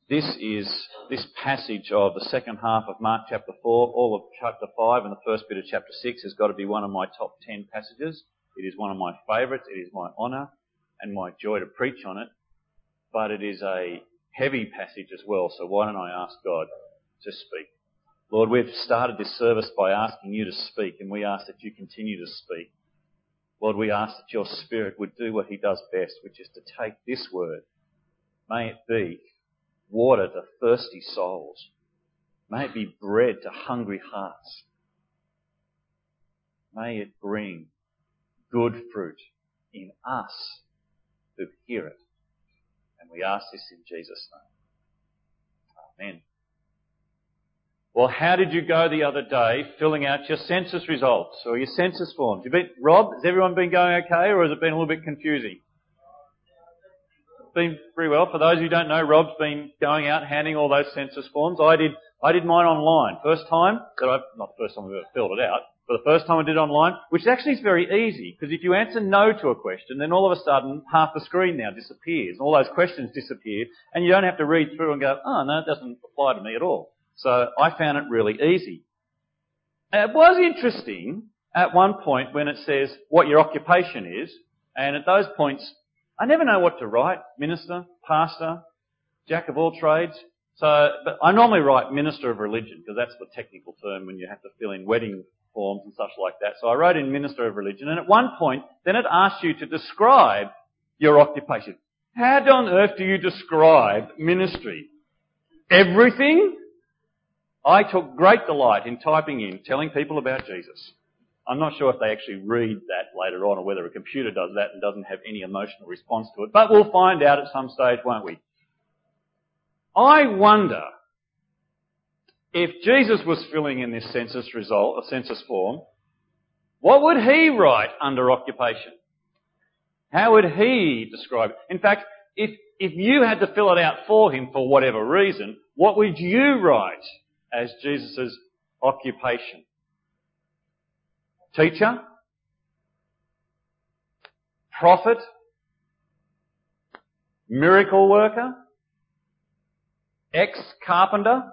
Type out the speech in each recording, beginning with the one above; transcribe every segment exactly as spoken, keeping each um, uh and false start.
This is, this passage of the second half of Mark chapter four, all of chapter five and the first bit of chapter six has got to be one of my top ten passages. It is one of my favourites. It is my honour and my joy to preach on it. But it is a heavy passage as well, so why don't I ask God to speak? Lord, we've started this service by asking you to speak, and we ask that you continue to speak. Lord, we ask that your Spirit would do what he does best, which is to take this word. May it be water to thirsty souls. May it be bread to hungry hearts. May it bring good fruit in us who hear it. And we ask this in Jesus' name. Amen. Well, how did you go the other day filling out your census results or your census forms? You been, Rob, has everyone been going okay, or has it been a little bit confusing? Been pretty well. For those who don't know, Rob's been going out handing all those census forms. I did I did mine online. First time that I, not the first time I've ever filled it out, but the first time I did it online, which actually is very easy, because if you answer no to a question, then all of a sudden half the screen now disappears. All those questions disappear, and you don't have to read through and go, oh no, it doesn't apply to me at all. So I found it really easy. It was interesting at one point when it says what your occupation is, and at those points, I never know what to write. Minister, pastor, jack of all trades. So, but I normally write minister of religion, because that's the technical term when you have to fill in wedding forms and such like that. So I wrote in minister of religion, and at one point, then it asks you to describe your occupation. How on earth do you describe ministry? Everything? I took great delight in typing in, telling people about Jesus. I'm not sure if they actually read that later on, or whether a computer does that and doesn't have any emotional response to it. But we'll find out at some stage, won't we? I wonder if Jesus was filling in this census result, a census form, what would he write under occupation? How would he describe it? In fact, if, if you had to fill it out for him for whatever reason, what would you write as Jesus' occupation? Teacher? Prophet? Miracle worker? Ex-carpenter?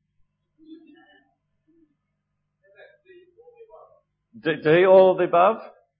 D, D, all of the above?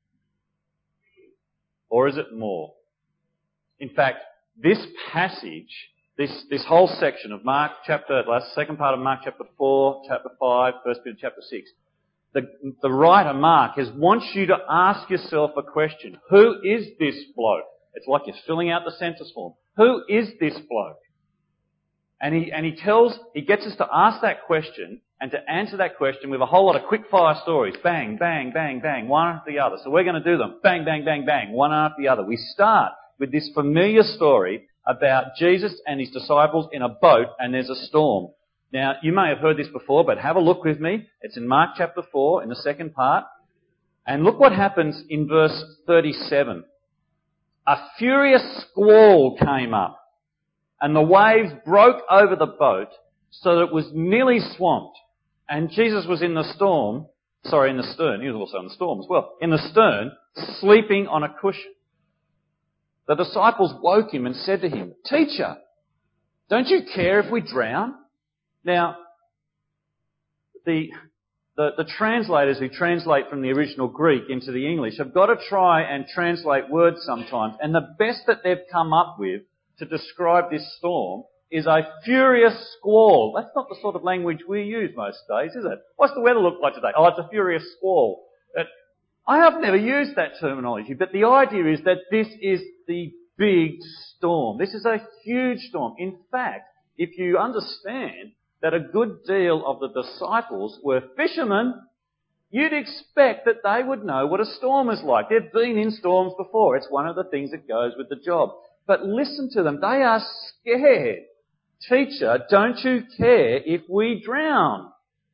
Or is it more? In fact, this passage, this, this whole section of Mark chapter, last second part of Mark chapter four, chapter five, first bit of chapter six, the, the writer Mark is wants you to ask yourself a question. Who is this bloke? It's like you're filling out the census form. Who is this bloke? And he, and he tells, he gets us to ask that question and to answer that question with a whole lot of quick fire stories. Bang, bang, bang, bang, one after the other. So we're going to do them. Bang, bang, bang, bang, one after the other. We start with this familiar story about Jesus and his disciples in a boat, and there's a storm. Now, you may have heard this before, but have a look with me. It's in Mark chapter four, in the second part. And look what happens in verse thirty-seven. A furious squall came up, and the waves broke over the boat so that it was nearly swamped. And Jesus was in the storm, sorry, in the stern. He was also in the storm as well. In the stern, sleeping on a cushion. The disciples woke him and said to him, "Teacher, don't you care if we drown?" Now, the, the, the translators who translate from the original Greek into the English have got to try and translate words sometimes. And the best that they've come up with to describe this storm is a furious squall. That's not the sort of language we use most days, is it? What's the weather look like today? Oh, it's a furious squall. But I have never used that terminology, but the idea is that this is the big storm. This is a huge storm. In fact, if you understand that a good deal of the disciples were fishermen, you'd expect that they would know what a storm is like. They've been in storms before. It's one of the things that goes with the job. But listen to them. They are scared. Teacher, don't you care if we drown?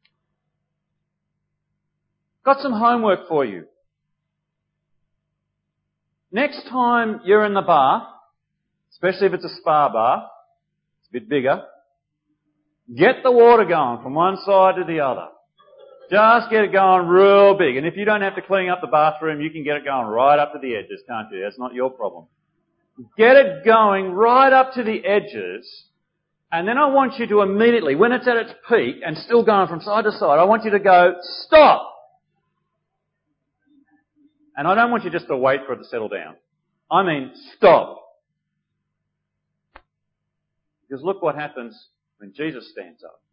Got some homework for you. Next time you're in the bath, especially if it's a spa bath, it's a bit bigger, get the water going from one side to the other. Just get it going real big. And if you don't have to clean up the bathroom, you can get it going right up to the edges, can't you? That's not your problem. Get it going right up to the edges, And then I want you to immediately, when it's at its peak and still going from side to side, I want you to go, stop! And I don't want you just to wait for it to settle down. I mean, stop. Because look what happens when Jesus stands up.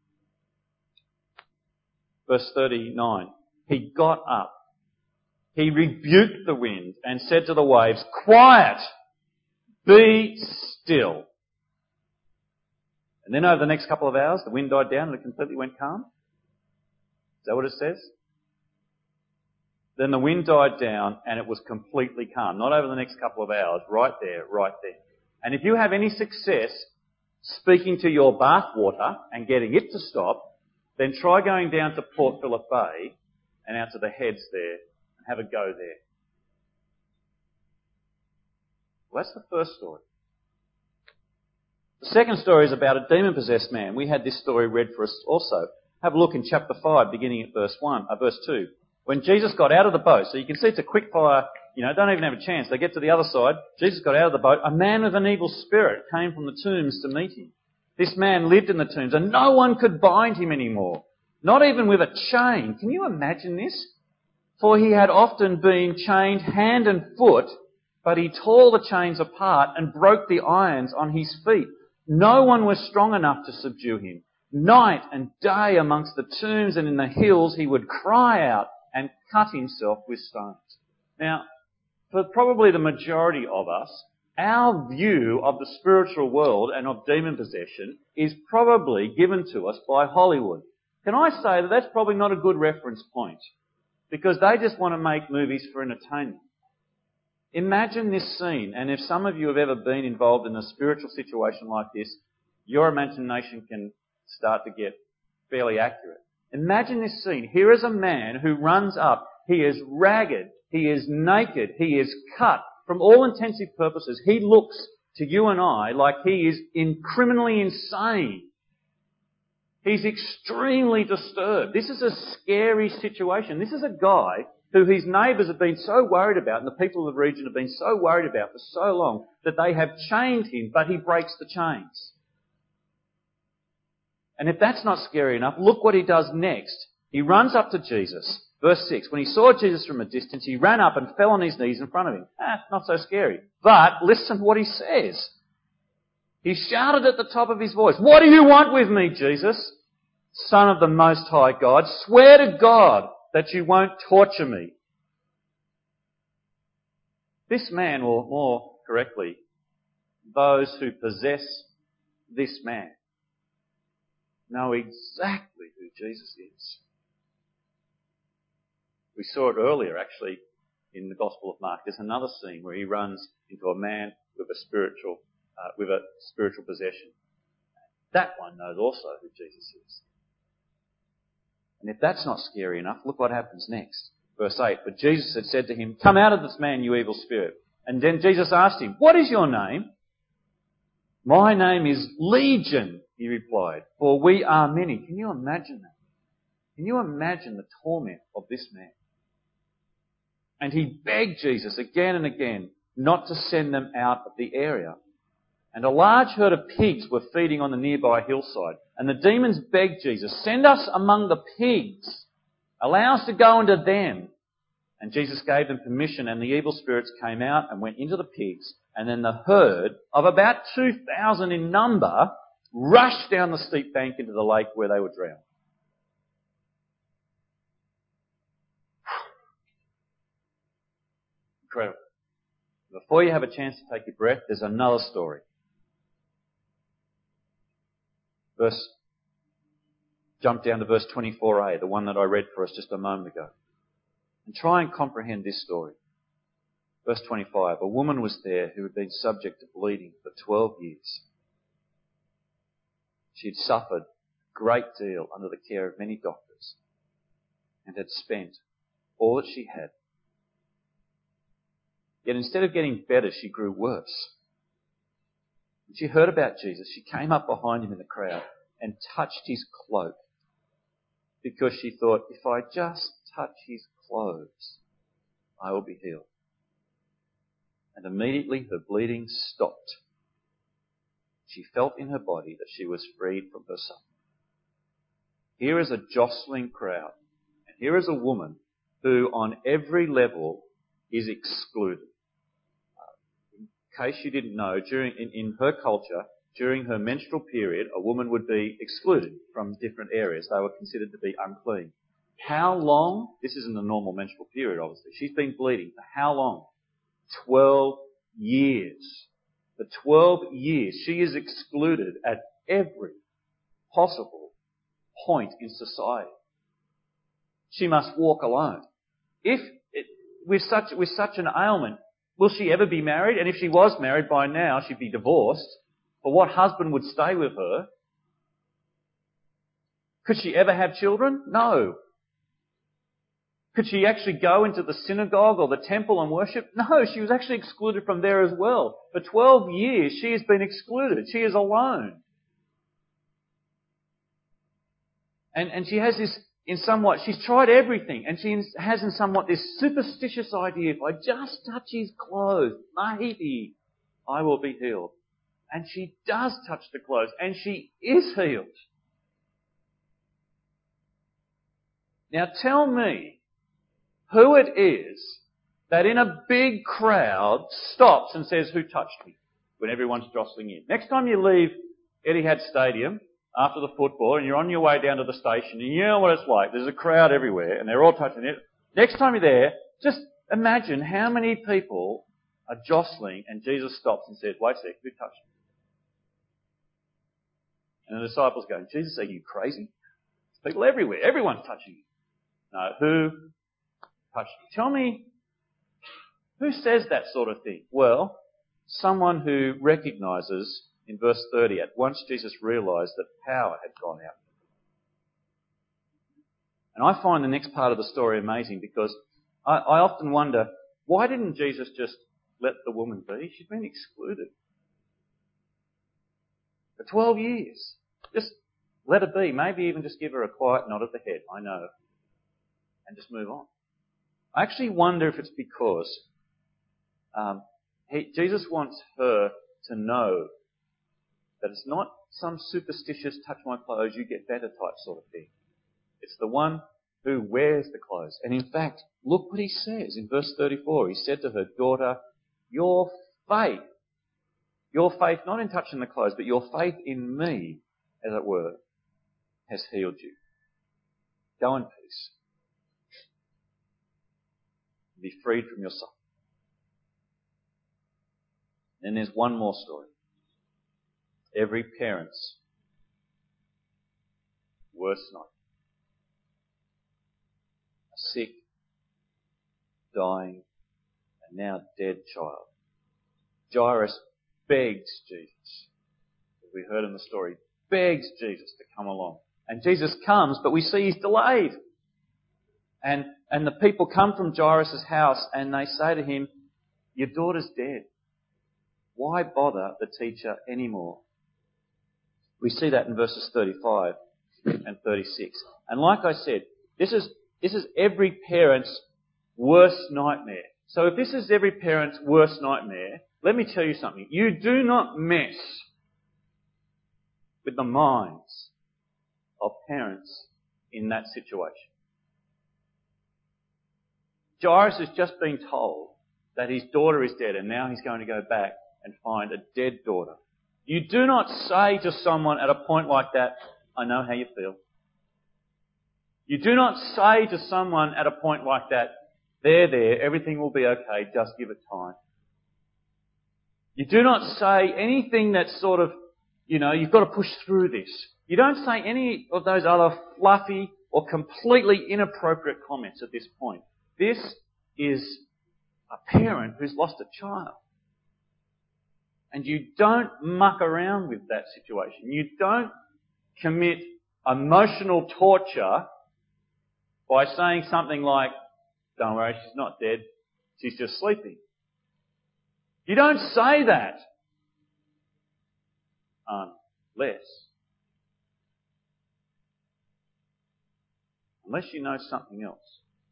Verse thirty-nine. He got up. He rebuked the wind and said to the waves, quiet! Be still. And then over the next couple of hours, the wind died down and it completely went calm. Is that what it says? Then the wind died down and it was completely calm. Not over the next couple of hours, right there, right there. And if you have any success speaking to your bath water and getting it to stop, then try going down to Port Phillip Bay and out to the heads there and have a go there. Well, that's the first story. The second story is about a demon-possessed man. We had this story read for us also. Have a look in chapter five, beginning at verse one, uh, verse two. When Jesus got out of the boat, so you can see it's a quick fire, you know, don't even have a chance. They get to the other side. Jesus got out of the boat. A man with an evil spirit came from the tombs to meet him. This man lived in the tombs and no one could bind him anymore. Not even with a chain. Can you imagine this? For he had often been chained hand and foot, but he tore the chains apart and broke the irons on his feet. No one was strong enough to subdue him. Night and day amongst the tombs and in the hills he would cry out and cut himself with stones. Now, for probably the majority of us, our view of the spiritual world and of demon possession is probably given to us by Hollywood. Can I say that that's probably not a good reference point? Because they just want to make movies for entertainment. Imagine this scene, and if some of you have ever been involved in a spiritual situation like this, your imagination can start to get fairly accurate. Imagine this scene. Here is a man who runs up. He is ragged. He is naked. He is cut. From all intensive purposes, he looks to you and I like he is in criminally insane. He's extremely disturbed. This is a scary situation. This is a guy who his neighbours have been so worried about, and the people of the region have been so worried about for so long, that they have chained him, but he breaks the chains. And if that's not scary enough, look what he does next. He runs up to Jesus. Verse six, when he saw Jesus from a distance, he ran up and fell on his knees in front of him. Ah, not so scary. But listen to what he says. He shouted at the top of his voice, "What do you want with me, Jesus, Son of the Most High God? Swear to God that you won't torture me." This man, or more correctly, those who possess this man, know exactly who Jesus is. We saw it earlier, actually, in the Gospel of Mark. There's another scene where he runs into a man with a spiritual, uh, with a spiritual possession. That one knows also who Jesus is. And if that's not scary enough, look what happens next. Verse eight, but Jesus had said to him, "Come out of this man, you evil spirit." And then Jesus asked him, "What is your name?" "My name is Legion," he replied, "for we are many." Can you imagine that? Can you imagine the torment of this man? And he begged Jesus again and again not to send them out of the area. And a large herd of pigs were feeding on the nearby hillside. And the demons begged Jesus, "Send us among the pigs. Allow us to go into them." And Jesus gave them permission, and the evil spirits came out and went into the pigs. And then the herd, of about two thousand in number, rushed down the steep bank into the lake where they were drowned. Incredible. Before you have a chance to take your breath, there's another story. Verse, jump down to verse twenty-four a, the one that I read for us just a moment ago. And try and comprehend this story. Verse twenty-five, a woman was there who had been subject to bleeding for twelve years. She had suffered a great deal under the care of many doctors and had spent all that she had. Yet instead of getting better, she grew worse. When she heard about Jesus, she came up behind him in the crowd and touched his cloak, because she thought, if I just touch his clothes, I will be healed. And immediately her bleeding stopped. she felt in her body that she was freed from her suffering. Here is a jostling crowd. And here is a woman who on every level is excluded. Uh, in case you didn't know, during in, in her culture, during her menstrual period, a woman would be excluded from different areas. They were considered to be unclean. How long? This isn't a normal menstrual period, obviously. She's been bleeding for how long? Twelve years. For twelve years, she is excluded at every possible point in society. She must walk alone. If it, with such with such an ailment, will she ever be married? And if she was married by now, she'd be divorced. But what husband would stay with her? Could she ever have children? No. Could she actually go into the synagogue or the temple and worship? No, she was actually excluded from there as well. For twelve years, she has been excluded. She is alone. And, and she has this, in somewhat, she's tried everything, and she has in somewhat this superstitious idea, if I just touch his clothes, maybe I will be healed. And she does touch the clothes, and she is healed. Now tell me who it is that in a big crowd stops and says, who touched me? When everyone's jostling in. Next time you leave Etihad Stadium after the football and you're on your way down to the station and you know what it's like. There's a crowd everywhere and they're all touching it. Next time you're there, just imagine how many people are jostling and Jesus stops and says, wait a sec, who touched me? And the disciples go, Jesus, are you crazy? There's people everywhere. Everyone's touching you. No, who touched you? Tell me, who says that sort of thing? Well, someone who recognises in verse thirty, at once Jesus realised that power had gone out. And I find the next part of the story amazing because I, I often wonder, why didn't Jesus just let the woman be? She's been excluded for twelve years. Just let her be. Maybe even just give her a quiet nod of the head. I know. And just move on. I actually wonder if it's because um, he, Jesus wants her to know that it's not some superstitious touch my clothes, you get better type sort of thing. It's the one who wears the clothes. And in fact, look what he says in verse thirty-four. He said to her, daughter, your faith, your faith not in touching the clothes, but your faith in me, as it were, has healed you. Go in peace. Be freed from your suffering. Then there's one more story. Every parent's worst nightmare. A sick, dying, and now dead child. Jairus begs Jesus, as we heard in the story, begs Jesus to come along. And Jesus comes, but we see he's delayed. And, and the people come from Jairus' house and they say to him, your daughter's dead. Why bother the teacher anymore? We see that in verses thirty-five and thirty-six. And like I said, this is, this is every parent's worst nightmare. So if this is every parent's worst nightmare, let me tell you something. You do not mess with the minds of parents in that situation. Jairus has just been told that his daughter is dead and now he's going to go back and find a dead daughter. You do not say to someone at a point like that, I know how you feel. You do not say to someone at a point like that, there, there, everything will be okay, just give it time. You do not say anything that's sort of, you know, you've got to push through this. You don't say any of those other fluffy or completely inappropriate comments at this point. This is a parent who's lost a child. And you don't muck around with that situation. You don't commit emotional torture by saying something like, don't worry, she's not dead, she's just sleeping. You don't say that unless, unless you know something else.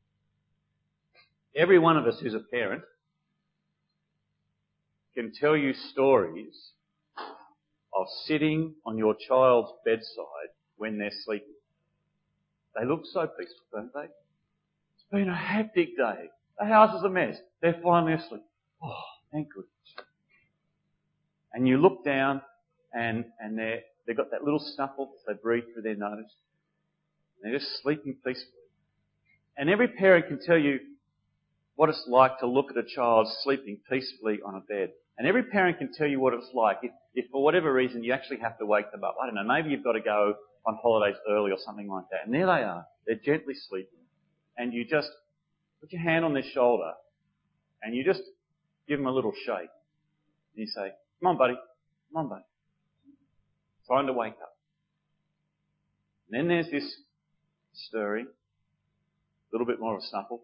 Every one of us who's a parent can tell you stories of sitting on your child's bedside when they're sleeping. They look so peaceful, don't they? It's been a hectic day. The house is a mess. They're finally asleep. Oh, thank goodness. And you look down and, and they're, they've got that little snuffle as they breathe through their nose. And they're just sleeping peacefully. And every parent can tell you what it's like to look at a child sleeping peacefully on a bed. And every parent can tell you what it's like if, if for whatever reason you actually have to wake them up. I don't know, maybe you've got to go on holidays early or something like that. And there they are. They're gently sleeping. And you just put your hand on their shoulder and you just give them a little shake. And you say, come on, buddy. Come on, buddy. Time to wake up. And then there's this stirring, a little bit more of a snuffle.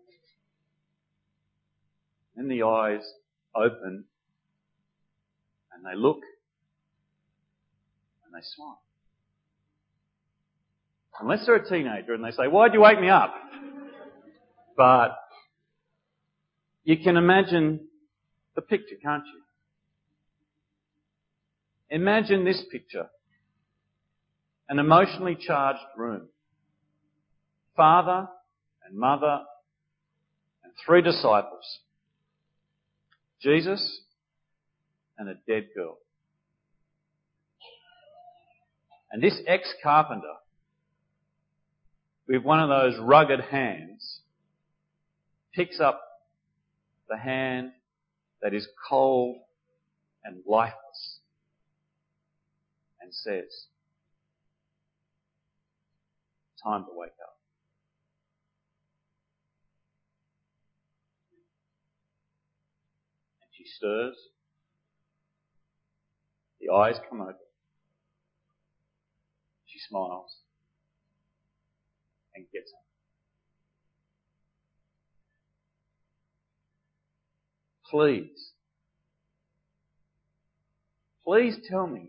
Then the eyes open and they look and they smile. Unless they're a teenager and they say, why'd you wake me up? But you can imagine the picture, can't you? Imagine this picture. An emotionally charged room. Father and mother and three disciples. Jesus and a dead girl. And this ex-carpenter, with one of those rugged hands, picks up the hand that is cold and lifeless and says, time to wake up. And she stirs. The eyes come open. She smiles and gets up. Please, please tell me,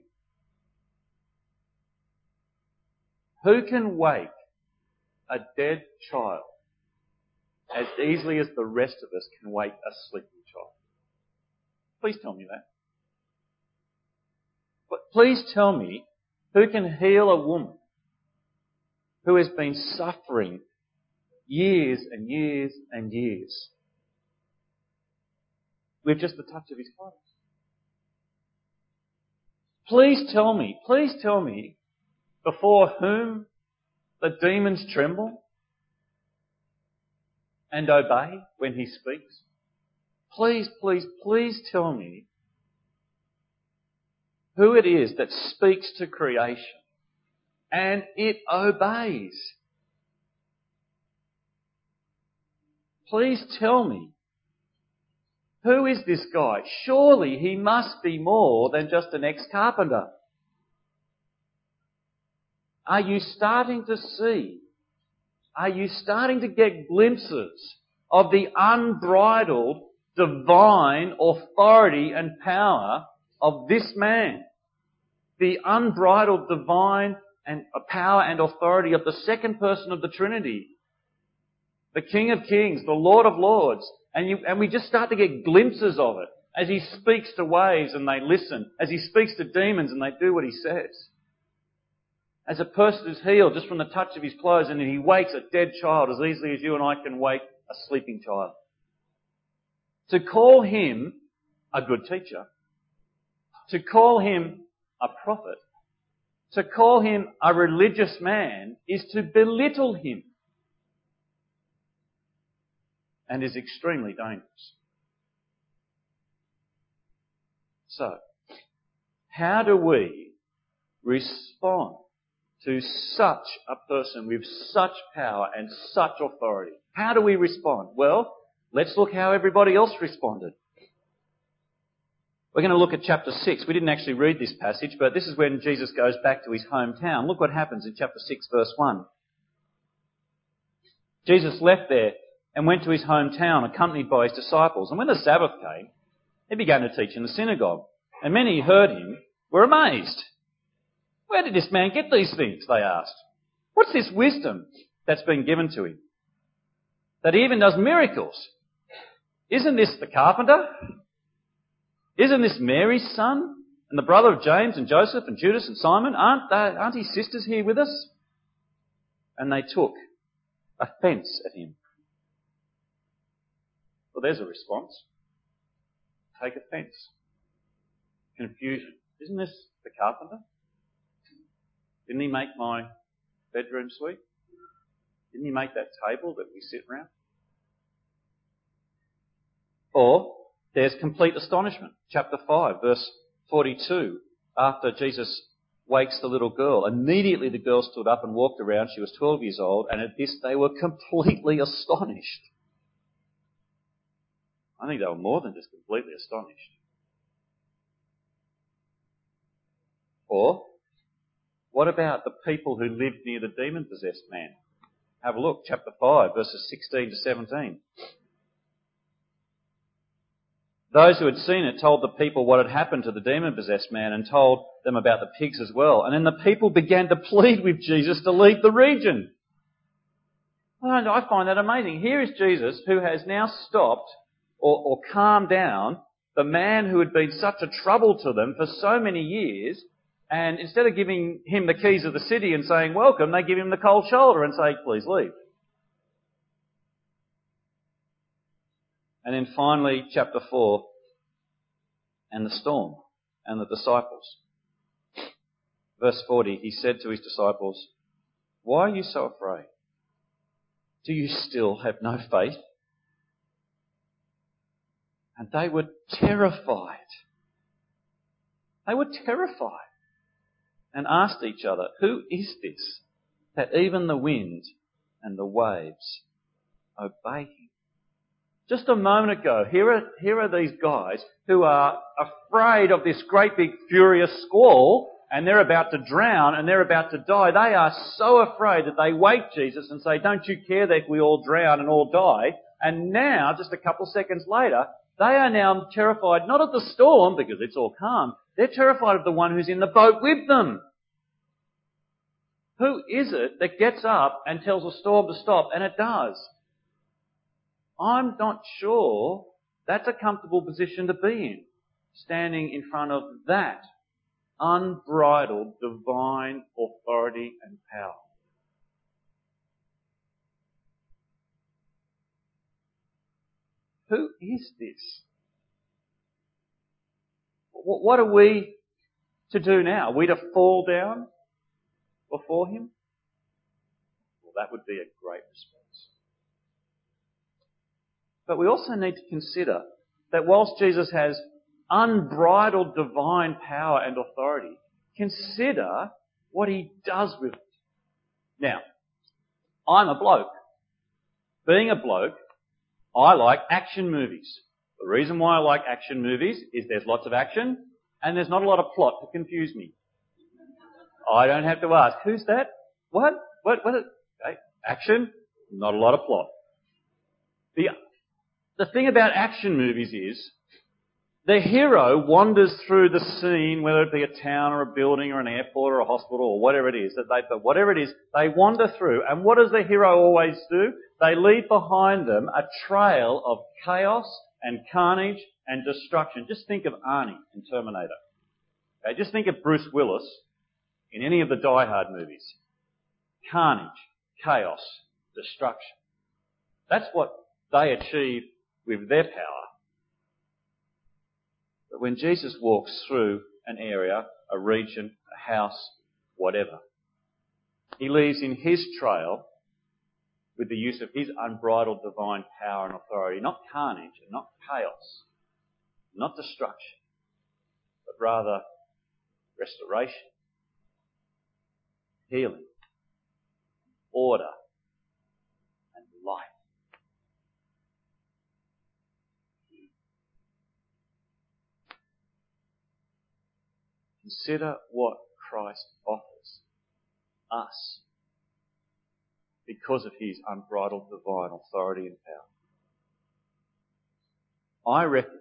who can wake a dead child as easily as the rest of us can wake a sleeping child? Please tell me that. But please tell me, who can heal a woman who has been suffering years and years and years with just the touch of his clothes? Please tell me, please tell me, before whom the demons tremble and obey when he speaks. Please, please, please tell me who it is that speaks to creation and it obeys. Please tell me, who is this guy? Surely he must be more than just an ex-carpenter. Are you starting to see? Are you starting to get glimpses of the unbridled divine authority and power of this man? The unbridled divine and power and authority of the second person of the Trinity. The King of Kings, the Lord of Lords. And, you, and we just start to get glimpses of it as he speaks to waves and they listen, as he speaks to demons and they do what he says. As a person is healed just from the touch of his clothes and he wakes a dead child as easily as you and I can wake a sleeping child. To call him a good teacher, to call him a prophet, to call him a religious man is to belittle him and is extremely dangerous. So, how do we respond to such a person with such power and such authority? How do we respond? Well, let's look how everybody else responded. We're going to look at chapter six. We didn't actually read this passage, but this is when Jesus goes back to his hometown. Look what happens in chapter six, verse one. Jesus left there and went to his hometown, accompanied by his disciples. And when the Sabbath came, he began to teach in the synagogue. And many who heard him were amazed. Where did this man get these things? They asked. What's this wisdom that's been given to him, that he even does miracles? Isn't this the carpenter? Isn't this Mary's son? And the brother of James and Joseph and Judas and Simon, aren't they, aren't his sisters here with us? And they took offence at him. Well, there's a response. Take offence. Confusion. Isn't this the carpenter? Didn't he make my bedroom suite? Didn't he make that table that we sit round? Or there's complete astonishment. Chapter five, verse forty-two. After Jesus wakes the little girl, immediately the girl stood up and walked around. She was twelve years old, and at this they were completely astonished. I think they were more than just completely astonished. Or, what about the people who lived near the demon-possessed man? Have a look, chapter five, verses sixteen to seventeen. Those who had seen it told the people what had happened to the demon-possessed man and told them about the pigs as well. And then the people began to plead with Jesus to leave the region. And I find that amazing. Here is Jesus who has now stopped or, or calmed down the man who had been such a trouble to them for so many years. And instead of giving him the keys of the city and saying, welcome, they give him the cold shoulder and say, please leave. And then finally, chapter four, and the storm, and the disciples. Verse forty, he said to his disciples, why are you so afraid? Do you still have no faith? And they were terrified. They were terrified. And asked each other, who is this, that even the wind and the waves obey him? Just a moment ago, here are, here are these guys who are afraid of this great big furious squall, and they're about to drown and they're about to die. They are so afraid that they wake Jesus and say, don't you care that we all drown and all die? And now, just a couple of seconds later, they are now terrified not of the storm, because it's all calm. They're terrified of the one who's in the boat with them. Who is it that gets up and tells a storm to stop? And it does. I'm not sure that's a comfortable position to be in, standing in front of that unbridled divine authority and power. Who is this? What are we to do now? Are we to fall down before him? Well, that would be a great response. But we also need to consider that whilst Jesus has unbridled divine power and authority, consider what he does with it. Now, I'm a bloke. Being a bloke, I like action movies. The reason why I like action movies is there's lots of action and there's not a lot of plot to confuse me. I don't have to ask, who's that? What? What? What? Okay. Action, not a lot of plot. The The thing about action movies is the hero wanders through the scene, whether it be a town or a building or an airport or a hospital or whatever it is, that they, but whatever it is, they wander through. And what does the hero always do? They leave behind them a trail of chaos and carnage and destruction. Just think of Arnie in Terminator. Okay, just think of Bruce Willis in any of the Die Hard movies. Carnage, chaos, destruction. That's what they achieve with their power. But when Jesus walks through an area, a region, a house, whatever, he leaves in his trail with the use of his unbridled divine power and authority, not carnage and not chaos, not destruction, but rather restoration, healing, order, and life. Consider what Christ offers us because of his unbridled divine authority and power. I reckon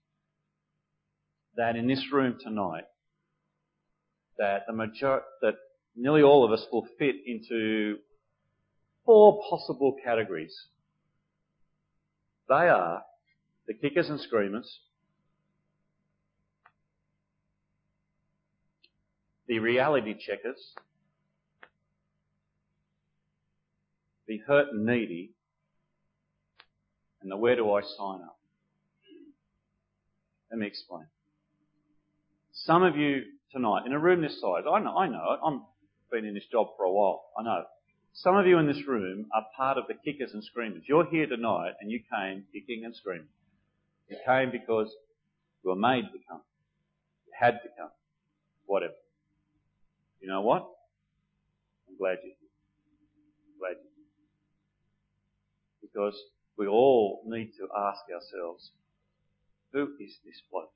that in this room tonight, that the major- that nearly all of us will fit into four possible categories. They are the kickers and screamers, the reality checkers, the hurt and needy, and the where do I sign up. Let me explain. Some of you tonight, in a room this size, I know, I know it, I've been in this job for a while, I know. Some of you in this room are part of the kickers and screamers. You're here tonight and you came kicking and screaming. You came because you were made to come. You had to come. Whatever. You know what? I'm glad you're here. I'm glad you're here. Because we all need to ask ourselves, who is this bloke?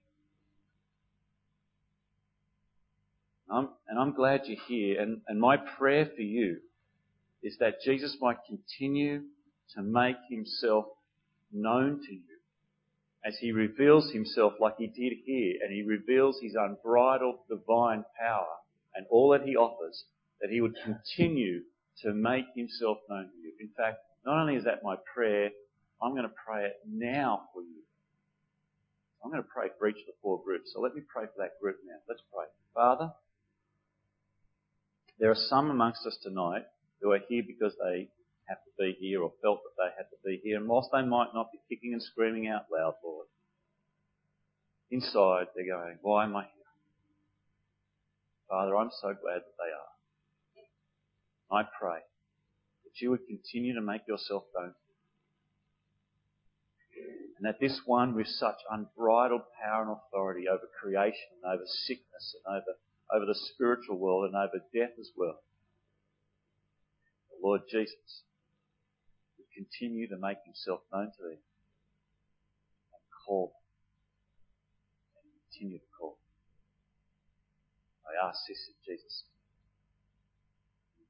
I'm, and I'm glad you're here. And, and my prayer for you is that Jesus might continue to make himself known to you as he reveals himself like he did here, and he reveals his unbridled divine power and all that he offers, that he would continue to make himself known to you. In fact, not only is that my prayer, I'm going to pray it now for you. I'm going to pray for each of the four groups. So let me pray for that group now. Let's pray. Father, there are some amongst us tonight who are here because they have to be here or felt that they had to be here. And whilst they might not be kicking and screaming out loud, Lord, inside they're going, why am I here? Father, I'm so glad that they are. I pray that you would continue to make yourself known. And that this one with such unbridled power and authority over creation and over sickness and over, over the spiritual world and over death as well, the Lord Jesus would continue to make himself known to them and call them and continue to call them. I ask this in Jesus' name.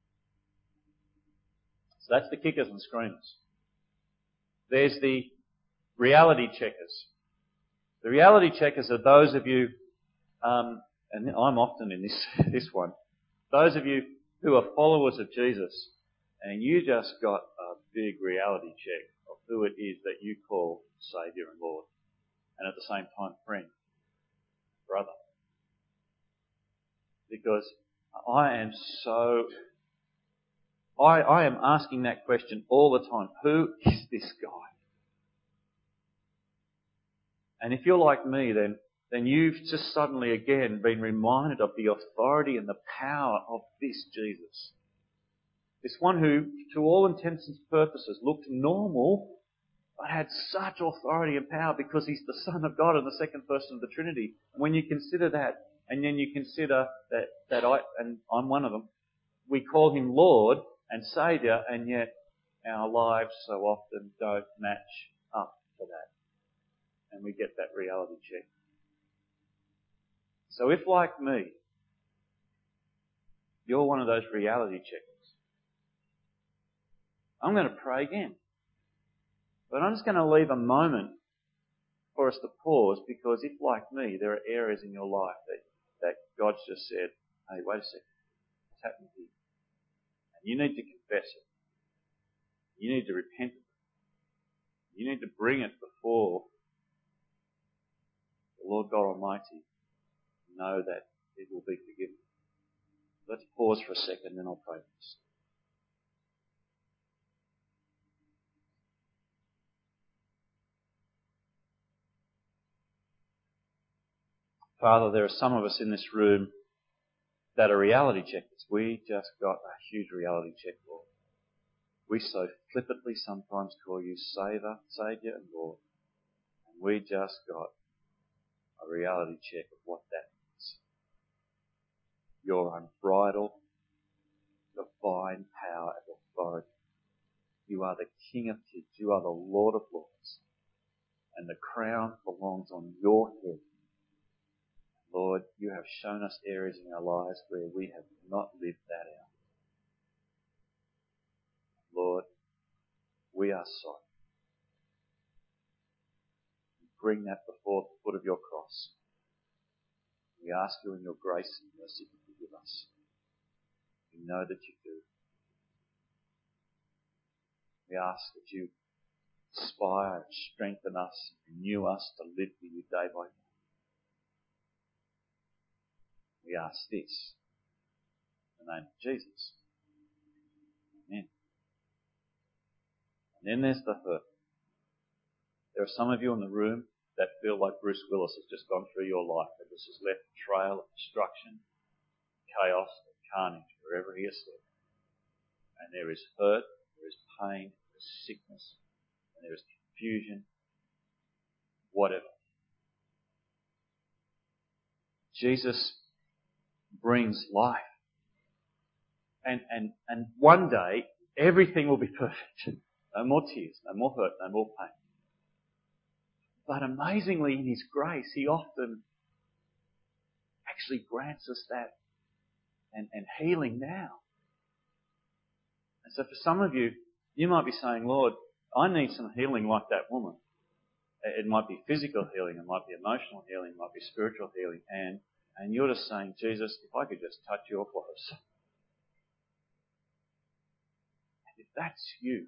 So that's the kickers and screamers. There's the reality checkers. The reality checkers are those of you, um, and I'm often in this this one, those of you who are followers of Jesus, and you just got a big reality check of who it is that you call Saviour and Lord, and at the same time friend, brother. Because I am so, I, I am asking that question all the time. Who is this guy? And if you're like me, then, then you've just suddenly again been reminded of the authority and the power of this Jesus. This one who, to all intents and purposes, looked normal, but had such authority and power because he's the Son of God and the second person of the Trinity. When you consider that, and then you consider that, that I, and I'm one of them, we call him Lord and Saviour, and yet our lives so often don't match up to that. And we get that reality check. So if, like me, you're one of those reality checkers, I'm going to pray again. But I'm just going to leave a moment for us to pause, because if, like me, there are areas in your life that, that God's just said, hey, wait a second, what's happening here? And you need to confess it. You need to repent of it. You need to bring it before the Lord God Almighty. Know that it will be forgiven. Let's pause for a second, then I'll pray for this. Father, there are some of us in this room that are reality checkers. We just got a huge reality check, Lord. We so flippantly sometimes call you Saviour, Saviour and Lord. And we just got a reality check of what that means. Your unbridled, divine power and authority. You are the King of Kings. You are the Lord of Lords. And the crown belongs on your head. Lord, you have shown us areas in our lives where we have not lived that out. Lord, we are sorry. We bring that before the foot of your cross. We ask you in your grace and mercy to forgive us. We know that you do. We ask that you inspire and strengthen us, renew us to live for you day by day. We ask this In the name of Jesus. Amen. And then there's the hurt. There are some of you in the room that feel like Bruce Willis has just gone through your life, and this has left a trail of destruction, chaos, and carnage wherever he has stepped. And there is hurt, there is pain, there is sickness, and there is confusion, whatever. Jesus brings life. And, and, and one day, everything will be perfect. No more tears, no more hurt, no more pain. But amazingly, in His grace, He often actually grants us that and, and healing now. And so for some of you, you might be saying, Lord, I need some healing like that woman. It might be physical healing, it might be emotional healing, it might be spiritual healing. And, and you're just saying, Jesus, if I could just touch your clothes. And if that's you,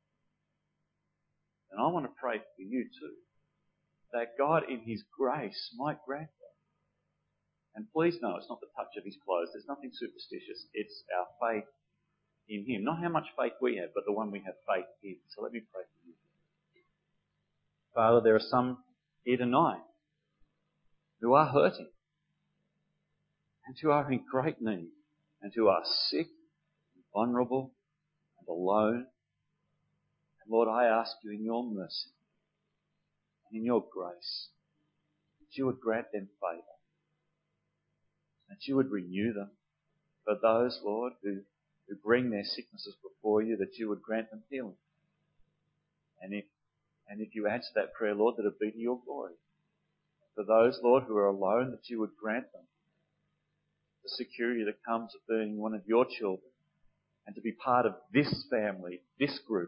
then I want to pray for you too. That God in His grace might grant that. And please know, it's not the touch of His clothes. There's nothing superstitious. It's our faith in Him. Not how much faith we have, but the one we have faith in. So let me pray for you. Father, there are some here tonight who are hurting and who are in great need and who are sick and vulnerable and alone. And Lord, I ask you in your mercy and in your grace that you would grant them favour, that you would renew them. For those, Lord, who, who bring their sicknesses before you, that you would grant them healing. And if And if you answer that prayer, Lord, that it be to your glory. For those, Lord, who are alone, that you would grant them the security that comes of being one of your children and to be part of this family, this group.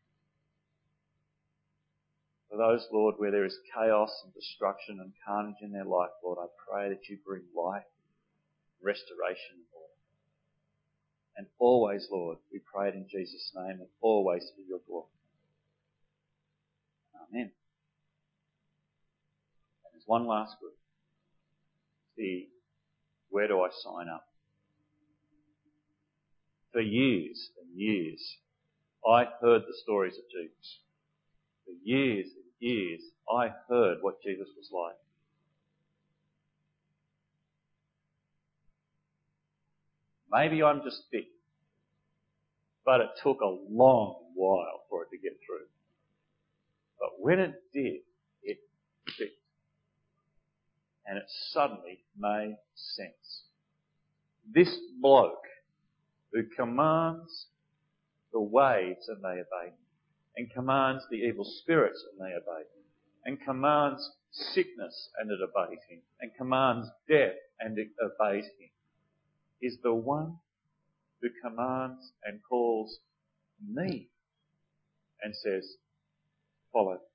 For those, Lord, where there is chaos and destruction and carnage in their life, Lord, I pray that you bring life, restoration, Lord. And always, Lord, we pray it in Jesus' name and always for your glory. Amen. And there's one last group. The where do I sign up? For years and years, I heard the stories of Jesus. For years and years, I heard what Jesus was like. Maybe I'm just thick, but it took a long while for it to get through. But when it did, it clicked. And it suddenly made sense. This bloke who commands the waves and they obey him, and commands the evil spirits and they obey him, and commands sickness and it obeys him, and commands death and it obeys him, is the one who commands and calls me and says, follow me.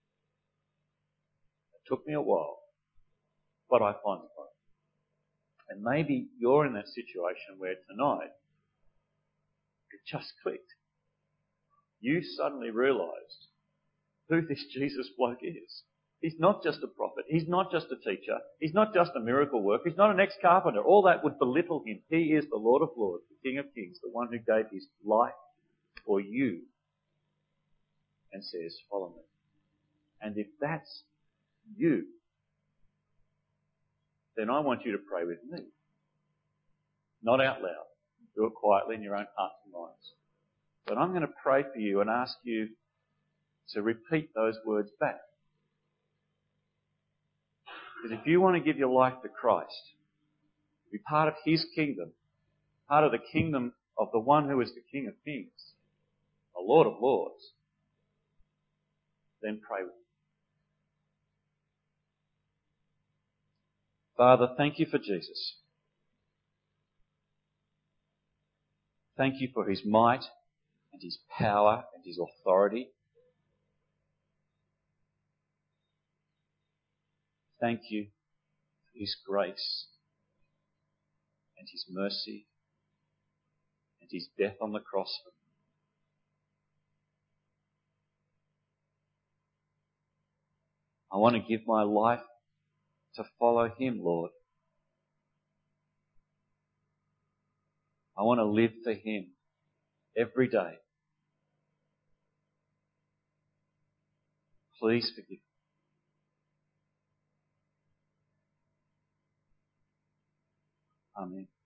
It took me a while, but I finally followed. And maybe you're in that situation where tonight it just clicked. You suddenly realised who this Jesus bloke is. He's not just a prophet. He's not just a teacher. He's not just a miracle worker. He's not an ex-carpenter. All that would belittle him. He is the Lord of Lords, the King of Kings, the one who gave his life for you and says, follow me. And if that's you, then I want you to pray with me. Not out loud. Do it quietly in your own hearts and minds. But I'm going to pray for you and ask you to repeat those words back. Because if you want to give your life to Christ, be part of His kingdom, part of the kingdom of the one who is the King of Kings, the Lord of Lords, then pray with me. Father, thank you for Jesus. Thank you for His might and His power and His authority. Thank you for His grace and His mercy and His death on the cross for me. I want to give my life to follow Him, Lord. I want to live for Him every day. Please forgive me. Amen.